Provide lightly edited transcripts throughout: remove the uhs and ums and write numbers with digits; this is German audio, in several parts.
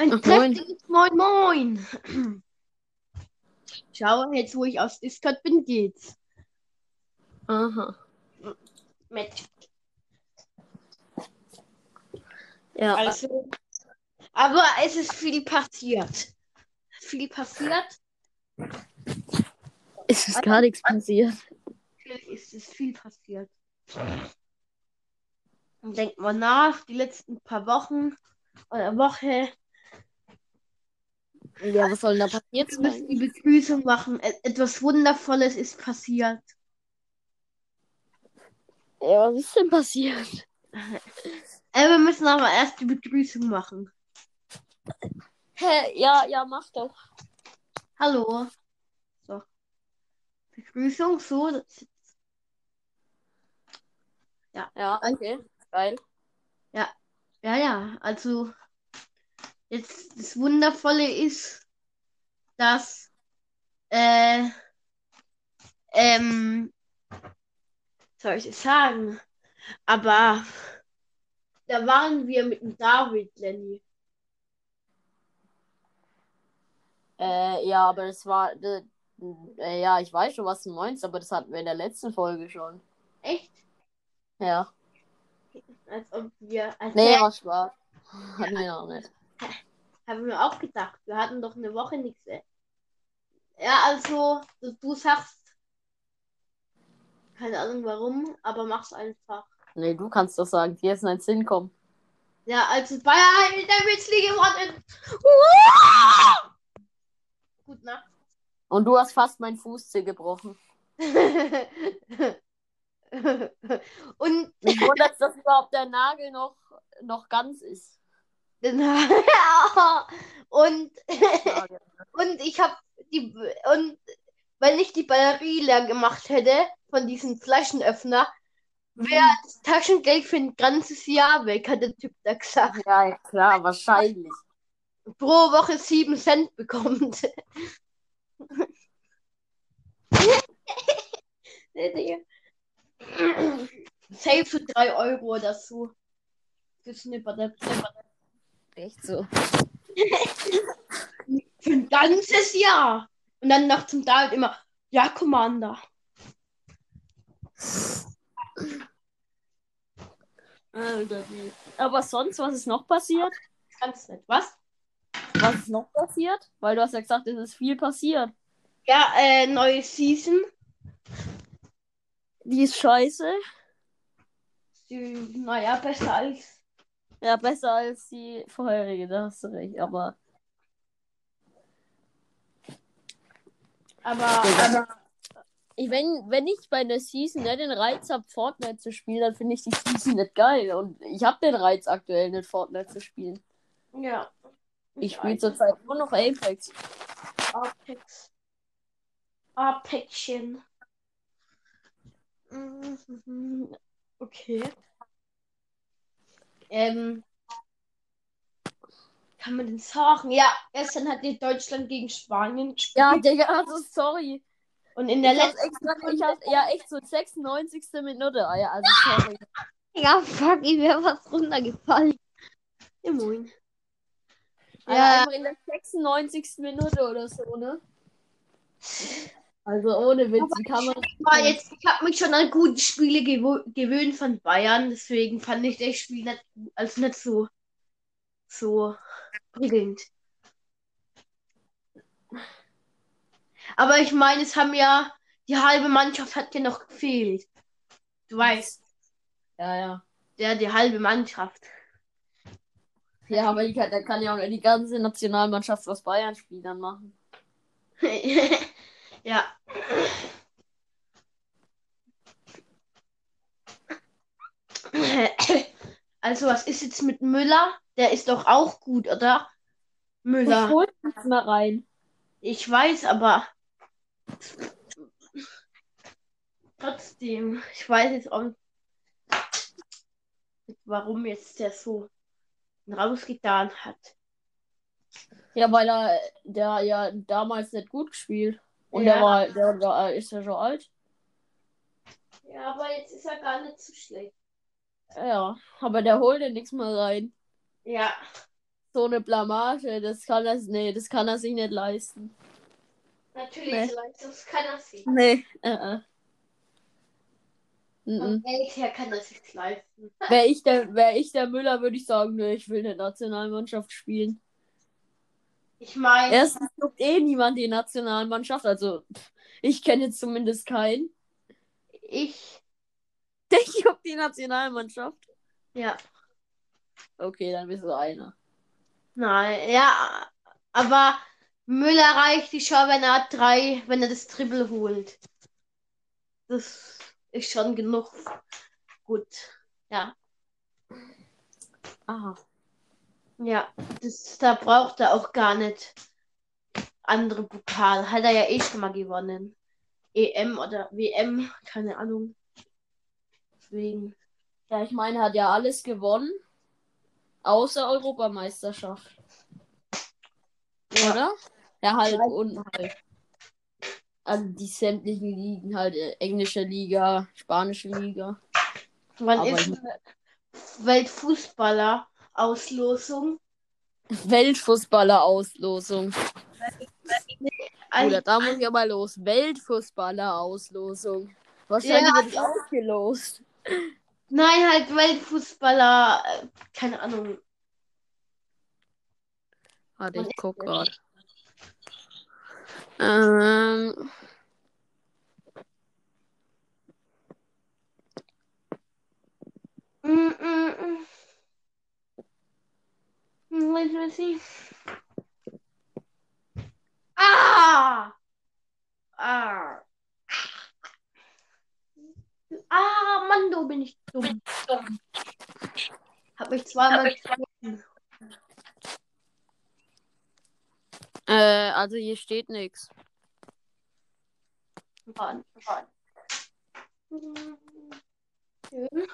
Ein Ach, moin. kräftiges Moin Moin. Schau, jetzt wo ich aus Discord bin, geht's. Aha. Mit. Ja, Also, aber es ist viel passiert. Viel passiert. es ist gar nichts passiert. Natürlich ist es viel passiert. Denkt mal nach, die letzten paar Wochen oder Woche. Ja, was soll denn da passiert Wir müssen sein? die Begrüßung machen. Etwas Wundervolles ist passiert. Ja, was ist denn passiert? Wir müssen aber erst die Begrüßung machen. Hä? Ja, mach doch. Hallo. So. Begrüßung, so. Ja. Ja, okay. Geil. Ja. Also, jetzt das Wundervolle ist, dass ähm, soll ich es sagen? Aber da waren wir mit dem David, Lenny. Ja, aber das war. Ja, ich weiß schon, was du meinst, aber das hatten wir in der letzten Folge schon. Echt? Ja. Als ob wir. Nee, war Spaß. Hatten wir noch nicht. Haben wir auch gedacht. Wir hatten doch eine Woche nichts. Ja, also, du sagst, keine Ahnung warum, aber mach's einfach. Nee, du kannst doch sagen, dir ist ein Sinn kommen. Ja, also Bayern in der Witzli gewonnen. Gut Nacht. Und du hast fast meinen Fußzeh gebrochen. Und Mich wundert, dass überhaupt der Nagel noch ganz ist. und Nagel. und ich habe und wenn ich die Batterie leer gemacht hätte von diesem Flaschenöffner, wäre das Taschengeld für ein ganzes Jahr weg, hat der Typ da gesagt. Ja, klar, wahrscheinlich. Pro Woche 7 Cent bekommt. Safe für 3 Euro oder so. Für Snipper. Echt so. Für ein ganzes Jahr. Und dann nach zum David immer, ja, Commander. Aber sonst, was ist noch passiert? Ganz nett. Was? Was ist noch passiert? Weil du hast ja gesagt, es ist viel passiert. Ja, neue Season. Die ist scheiße. Naja, besser als. Ja, besser als die vorherige, da hast du recht. Aber wenn ich bei einer Season nicht den Reiz habe, Fortnite zu spielen, dann finde ich die Season nicht geil. Und ich habe den Reiz aktuell nicht, Fortnite zu spielen. Ja. Ich spiele zurzeit nur noch Apex. Apexchen. Okay. Kann man denn sagen? Ja, gestern hat die Deutschland gegen Spanien gespielt. Ja, Digga, also sorry. Und in der Ich hab's letzten echt so 96. Minute. Ah ja, also sorry. Ja, fuck, ihm wäre was runtergefallen. Ja, moin. Also Ja, einfach in der 96. Minute oder so, ne? Also ohne Witz, wie kann man ich habe mich schon an gute Spiele gewöhnt von Bayern, deswegen fand ich das Spiel nicht so prickelnd. Aber ich meine, es haben ja, die halbe Mannschaft hat ja noch gefehlt. Du weißt, Ja. die halbe Mannschaft. Ja, aber da kann ja auch die ganze Nationalmannschaft aus Bayern-Spielern machen. Ja. Also, was ist jetzt mit Müller? Der ist doch auch gut, oder? Ich Müller. hol nichts mehr rein. Ich weiß, aber trotzdem, ich weiß jetzt auch nicht, warum jetzt der so rausgetan hat. Ja, weil der ja damals nicht gut gespielt. Und Ja. der ist ja schon alt. Ja, aber jetzt ist er gar nicht so schlecht. Ja, aber der holt ja nichts mehr rein. Ja. so eine Blamage. Das kann er sich nicht leisten. Natürlich, Nee. das kann er sich. Nee. Vom Geld her kann er sich leisten. Wär ich der Müller, würde ich sagen, nee, ich will eine Nationalmannschaft spielen. Ich meine, Erstens guckt niemand die Nationalmannschaft, also ich kenne jetzt zumindest keinen. ich, Ich guck die Nationalmannschaft. ja. Okay, dann bist du einer. Nein, ja, aber Müller reicht die schon, wenn er das Triple holt. Das ist schon genug. Gut. Ja. Aha. Ja, da braucht er auch gar nicht andere Pokal. Hat er ja eh schon mal gewonnen. EM oder WM, keine Ahnung. Deswegen. Ja, ich meine, er hat ja alles gewonnen, außer Europameisterschaft. Ja. Oder? Ja, halt Ja. und halt. Also die sämtlichen Ligen, halt englische Liga, spanische Liga. Wann Aber ist eine Weltfußballer-Auslosung? Weltfußballer-Auslosung. Bruder, Ein, da muss ich aber los. Weltfußballer-Auslosung. ja, Wahrscheinlich werde ich ausgelost. nein, halt Weltfußballer, keine Ahnung. Warte, Wann ich ist guck das? gerade. Ähm, Mm, mm, mm. Weiß ich. Ah! Ah! Mann, du bin ich dumm. Hab mich zweimal getroffen. also hier steht nichts. Mann. Schön.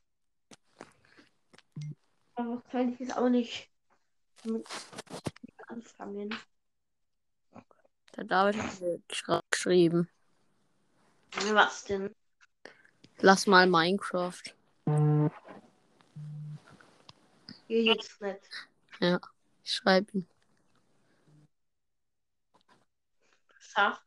Aber kann ich jetzt auch nicht mit anfangen. Der David hat mir geschrieben. Was denn? Lass mal Minecraft. Hier jetzt nicht. Ja, ich schreibe ihn. Sag.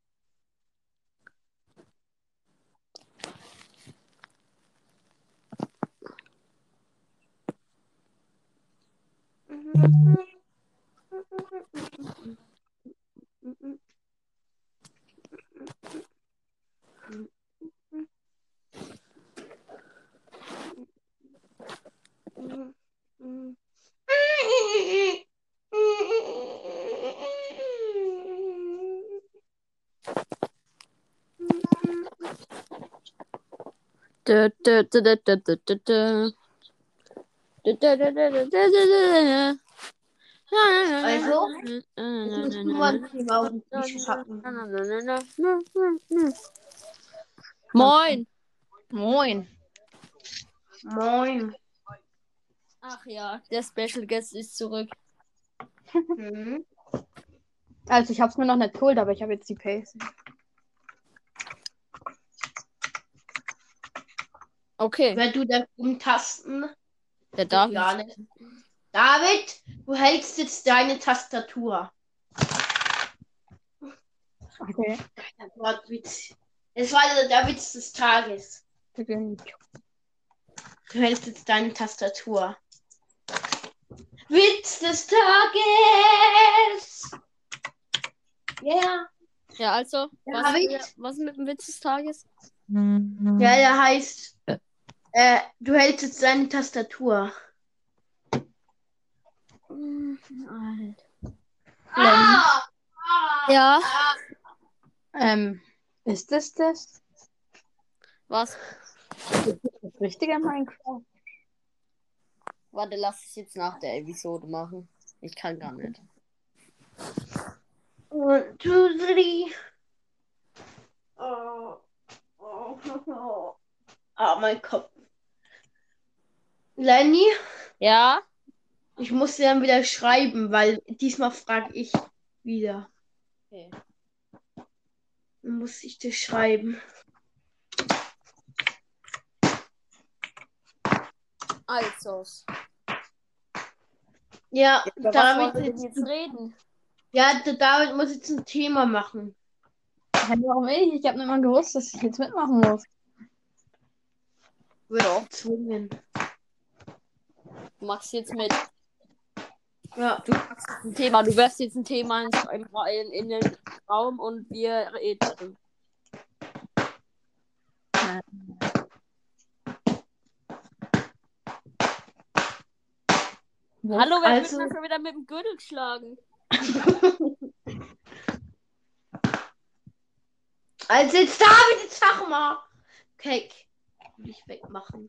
Dö, dö, dö, dö, dö, dö, dö, dö. Dö, dö, dö, dö, dö, dö, dö, dö. Also, jetzt musst du mal ein Thema auf den Tisch packen. Moin. Moin. Moin. Ach ja, der Special Guest ist zurück. Hm. Also ich hab's mir noch nicht geholt, aber ich habe jetzt die Pace. Okay, Wer du da umtasten? der Geht David. gar nicht. David, du hältst jetzt deine Tastatur. Okay. Der Wortwitz. Es war der Witz des Tages. Du hältst jetzt deine Tastatur. Witz des Tages! Ja, Ja, also, David. was mit dem Witz des Tages? Ja, der heißt, du hältst jetzt deine Tastatur. Alter. Ah! Ja. Ist das Was? das richtige Minecraft? Warte, lass es jetzt nach der Episode machen. Ich kann gar nicht. 1, 2, 3. Oh, mein Kopf. Lenny, Ja? ich muss dir dann wieder schreiben, weil diesmal frage ich wieder. Okay. Dann muss ich dir schreiben. Also. Ja, Über was David, wollen wir denn jetzt reden? ja, der David muss jetzt ein Thema machen. Hä, warum ich? Ich habe nicht mal gewusst, dass ich jetzt mitmachen muss. Wird gezwungen. Du machst jetzt mit. Ja. Ein Thema. Du wirfst jetzt ein Thema in den Raum und wir reden. Hallo, wer Also- wird mir schon wieder mit dem Gürtel geschlagen? Also jetzt David, jetzt sag mal. Okay, nicht wegmachen.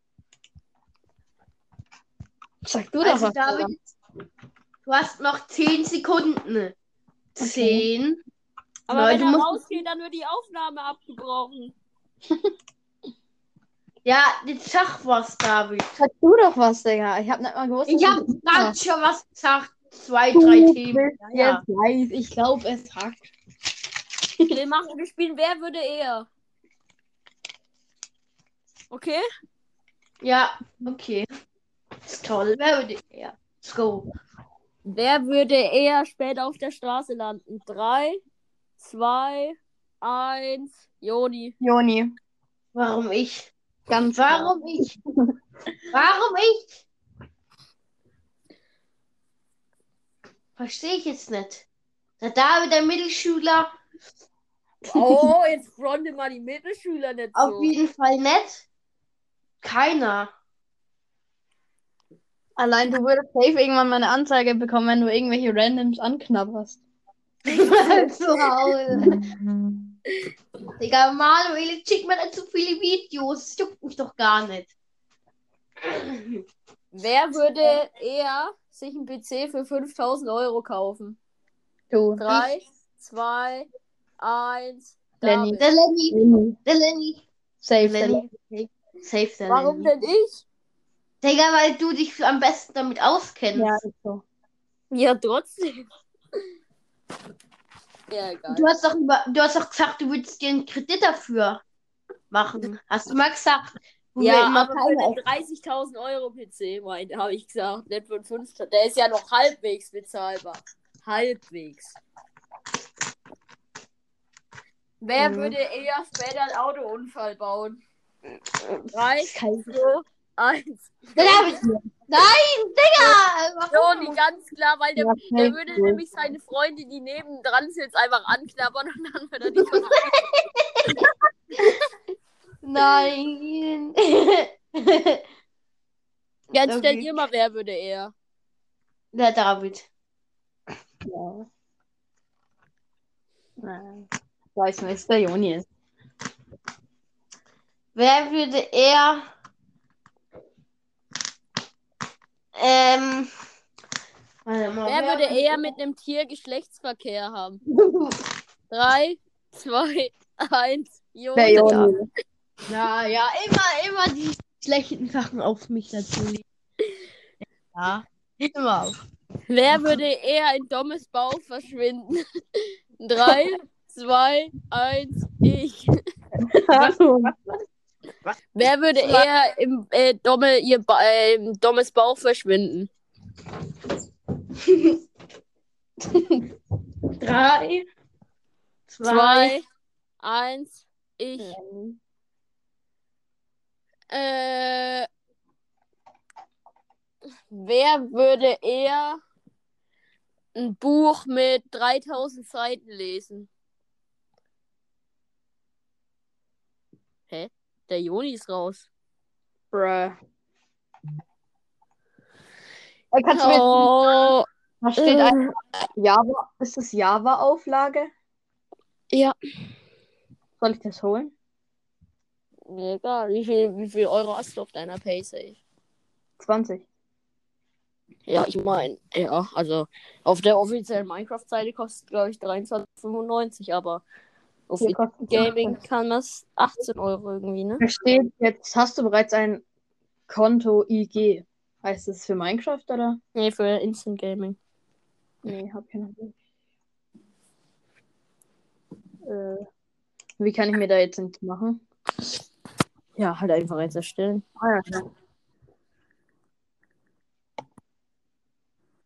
Sag du doch Also was. David, du hast noch 10 Sekunden. 10. Aber Nein, wenn du er musst- rausgeht, dann wird die Aufnahme abgebrochen. Ja, jetzt sag was, David. Sag du doch was, Digga. Ich habe nicht mal gewusst, Ich dass habe ich gerade schon was gesagt. 2, Du 3 Themen. bist Ja. jetzt weiß. Ich glaube, es hackt. Wir spielen Wer würde eher. Okay? Ja, okay. Ist toll. Wer würde eher? Let's go. Wer würde eher später auf der Straße landen? 3, 2, 1. Joni. Joni, Warum ich? ganz klar. Warum ich? Warum ich? Verstehe ich jetzt nicht. Der David, der Mittelschüler, Oh, jetzt fronte mal die Mittelschüler nicht auf so. jeden Fall nicht. Keiner. Allein du würdest safe irgendwann mal eine Anzeige bekommen, wenn du irgendwelche Randoms anknabberst. Zu Hause. Digga, Manuel, jetzt schickt mir nicht so viele Videos. Das juckt mich doch gar nicht. Wer würde eher sich einen PC für 5.000 Euro kaufen? Du. 3, 2, 1. Lenny. David. Der Lenny. Lenny. Der Lenny. Safe. Lenny. Safe der Warum Lenny. denn ich? Digga, weil du dich am besten damit auskennst. Ja, ist so. Ja, trotzdem. Ja, egal. Du hast doch gesagt, du würdest dir einen Kredit dafür machen. Hast du mal gesagt. Wo wir Ja, immer aber für keine einen 30.000 Euro PC, habe ich gesagt, nicht für einen 5.000. Der ist ja noch halbwegs bezahlbar. Halbwegs. Wer würde eher später einen Autounfall bauen? 3, 2, 1. Der David. Nein, Digga! Joni, ganz klar, weil der, Ja, der safe, würde cool. nämlich seine Freunde, die nebendran sind, einfach anknabbern und dann würde er die von Nein. Jetzt stellt Okay. ihr mal, wer würde eher? Der David. Ja. Nein. Ich weiß nicht, der Joni ist. Wer würde eher warte mal, Wer würde eher mit einem Tier Geschlechtsverkehr haben? 3, 2, 1. Der Joni. Joni. Ja, immer die schlechten Sachen auf mich natürlich. Ja, immer auf. Wer würde eher in Dommes Bauch verschwinden? 3, 2, 1. Ich. Wer würde eher im Dommes Bauch verschwinden? 3, 2, 1. Ich. Wer würde eher ein Buch mit 3.000 Seiten lesen? Hä? Der Joni ist raus. Bruh. Kannst du mir Oh, da steht ein Java. Ist das Java-Auflage? ja. Soll ich das holen? Egal. Wie viel Euro hast du auf deiner Paysafe? 20. Ja, ich meine, ja, also auf der offiziellen Minecraft-Seite kostet, glaube ich, 23,95, aber auf Hier kostet Gaming kann das 18 Euro irgendwie, ne? Da steht, jetzt hast du bereits ein Konto IG. Heißt das für Minecraft oder? Nee, für Instant Gaming. Nee, hab ich noch nicht. Wie kann ich mir da jetzt nicht machen? Ja, halt einfach jetzt erstellen. Ah ja, klar.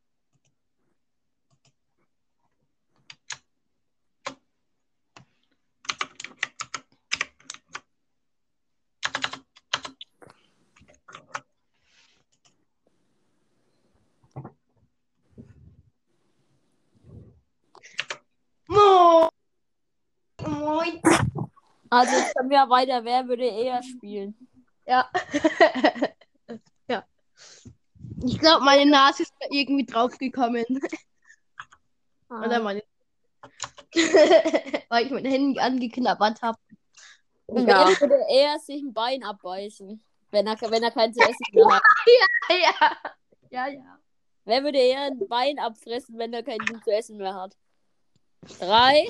Also jetzt können wir weiter. Wer würde eher spielen? Ja. Ja. Ich glaube, meine Nase ist da irgendwie draufgekommen. Oder meine. Weil ich mein Handy angeknabbert habe. Und Ja. wer würde eher sich ein Bein abbeißen, wenn er kein zu essen mehr hat? Ja. Ja, ja. Wer würde eher ein Bein abfressen, wenn er kein zu essen mehr hat? 3,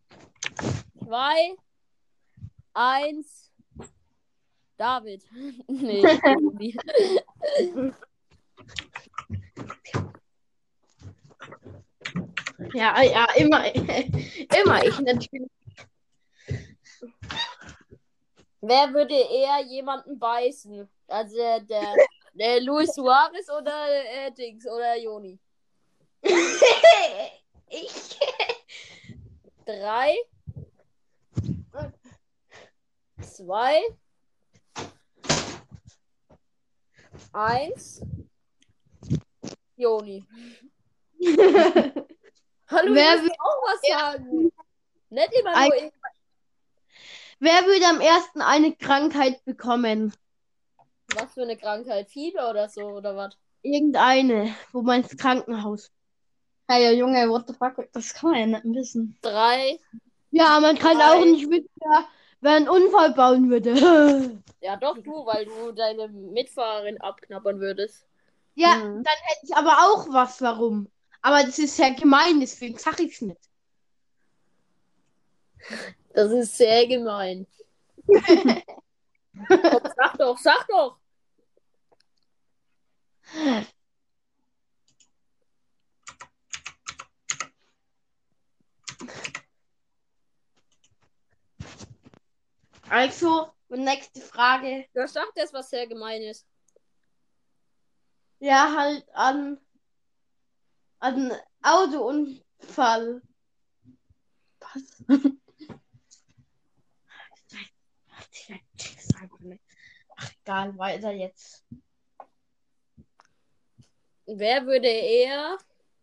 2, 1. David. Nee. Irgendwie. Ja, ja, immer ich natürlich. Wer würde eher jemanden beißen? Also der Luis Suarez oder Dings oder Joni? Ich. 3, 2, 1. Joni. Hallo, Wer du musst auch was sagen. Nicht immer nur ich. Wer würde am ersten eine Krankheit bekommen? Was für eine Krankheit? Fieber oder so, oder was? Irgendeine, wo man ins Krankenhaus. Hey, ja, Junge, what the fuck? Das kann man ja nicht wissen. 3. Ja, man kann auch nicht wissen, wer einen Unfall bauen würde. Ja, doch, du, weil du deine Mitfahrerin abknabbern würdest. Ja, Mhm. dann hätte ich aber auch was, warum. Aber das ist ja gemein, deswegen sag ich's nicht. Das ist sehr gemein. Komm, sag doch, sag doch. Also, nächste Frage. Ja, sag das, was sehr gemein ist. Ja, halt an Autounfall. Was? Ach, egal, weiter jetzt. Wer würde eher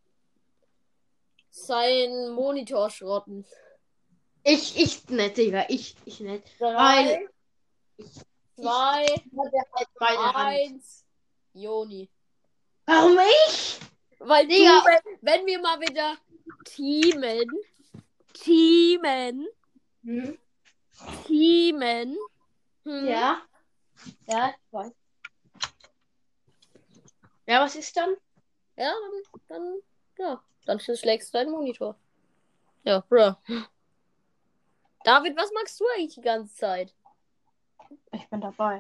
seinen Monitor schrotten? Ich nicht, Digga. Ich nicht. 3, Ich 2, hatte halt meine Hand. 1. Joni. Warum ich? Weil Digga. du, wenn wir mal wieder teamen. Ja. Ja, ich weiß. Ja, was ist dann? Ja, dann schlägst du deinen Monitor. Ja, bro. David, was magst du eigentlich die ganze Zeit? Ich bin dabei.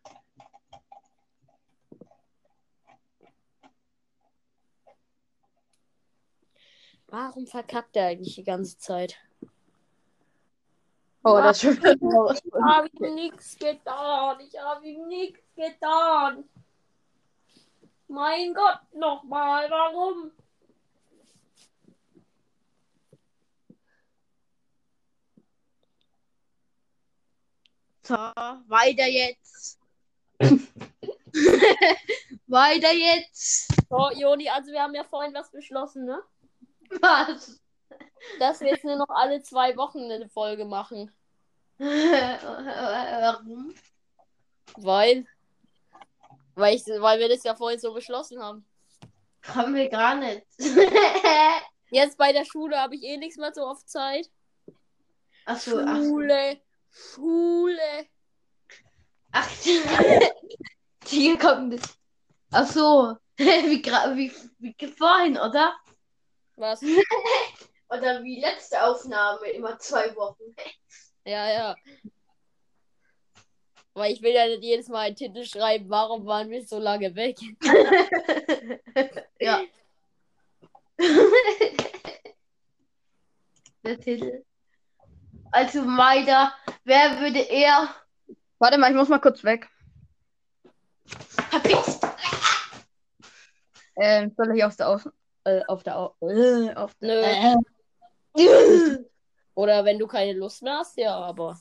Warum verkackt er eigentlich die ganze Zeit? Oh, das ist schon Ich habe ihm nichts getan. Mein Gott, nochmal, warum? So, weiter jetzt. Weiter jetzt. So, Joni, also wir haben ja vorhin was beschlossen, ne? Was? Dass wir jetzt nur noch alle 2 Wochen eine Folge machen. Warum? Weil wir das ja vorhin so beschlossen haben. Haben wir gar nicht. Jetzt bei der Schule habe ich eh nichts mehr so oft Zeit. Achso, Schule. ach, hier kommt es. Achso, wie vorhin, oder? Was? Oder wie letzte Aufnahme, immer 2 Wochen. Ja. Weil ich will ja nicht jedes Mal einen Titel schreiben, warum waren wir so lange weg? Ja. Der Titel. Also weiter. Wer würde eher. Warte mal, ich muss mal kurz weg. Verpisst! Soll ich aus der Außen. Nö. Oder wenn du keine Lust mehr hast, ja, aber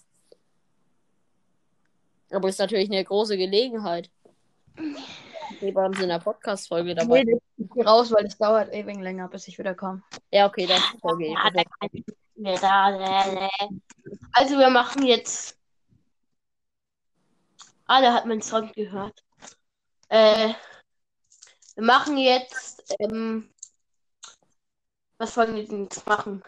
ist natürlich eine große Gelegenheit. Wir waren in der Podcast-Folge dabei. Nee, ich geh raus, weil es dauert ewig länger, bis ich wieder komme. Ja, okay, das ist okay. Also wir machen jetzt. Ah, der hat meinen Song gehört. Wir machen jetzt. Was wollen wir denn jetzt machen?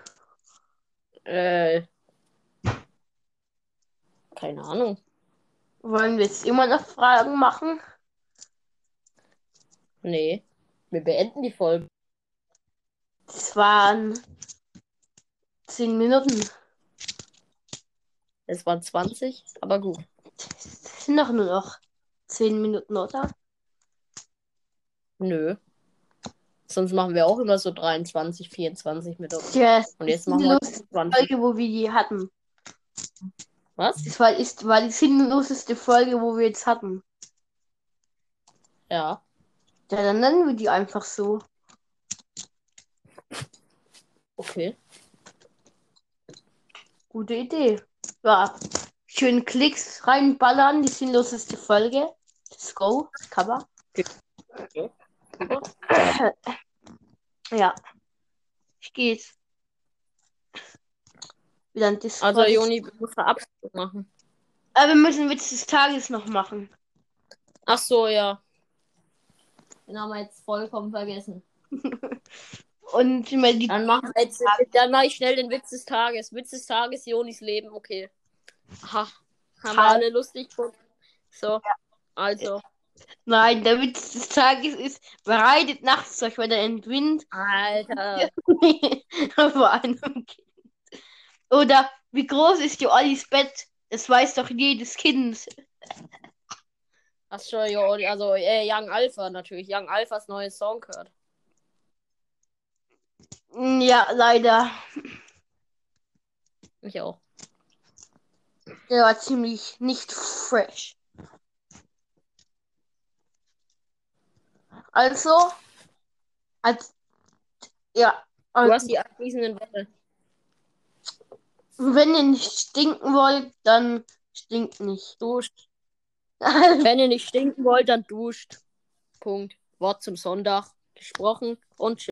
Keine Ahnung. Wollen wir jetzt immer noch Fragen machen? Nee. Wir beenden die Folge. Das waren 10 Minuten. Es waren 20, aber gut. Das sind doch nur noch 10 Minuten, oder? Nö. Sonst machen wir auch immer so 23, 24 Minuten. Ja, Und das jetzt ist machen die wir lustigste 20. Folge, wo wir die hatten. Was? Das war die sinnloseste Folge, wo wir jetzt hatten. Ja. Ja, dann nennen wir die einfach so. Okay. Gute Idee. Ja. Schön Klicks reinballern, die sinnloseste Folge. Let's go. Das Cover. Okay. Ja. Ich gehe jetzt wieder an Discord. Also, Joni, wir müssen Verabschiedung machen. Aber wir müssen Witz des Tages noch machen. Ach so, ja. Den haben wir jetzt vollkommen vergessen. Und immer die. Dann mach ich schnell den Witz des Tages. Witz des Tages, Jonis Leben, okay. Aha. Haben wir alle lustig gefunden. So, also. Nein, der Witz des Tages ist, bereitet nachts euch wieder in den Wind Alter. vor einem Kind. Oder wie groß ist die Ollis Bett? Das weiß doch jedes Kind. Hast schon, also Young Alpha natürlich. Young Alphas neues Song gehört. Ja, leider. Ich auch. Der war ziemlich nicht fresh. Also, ja. Du hast die abschließenden Worte. Wenn ihr nicht stinken wollt, dann stinkt nicht. Duscht. Wenn ihr nicht stinken wollt, dann duscht. Punkt. Wort zum Sonntag. Gesprochen und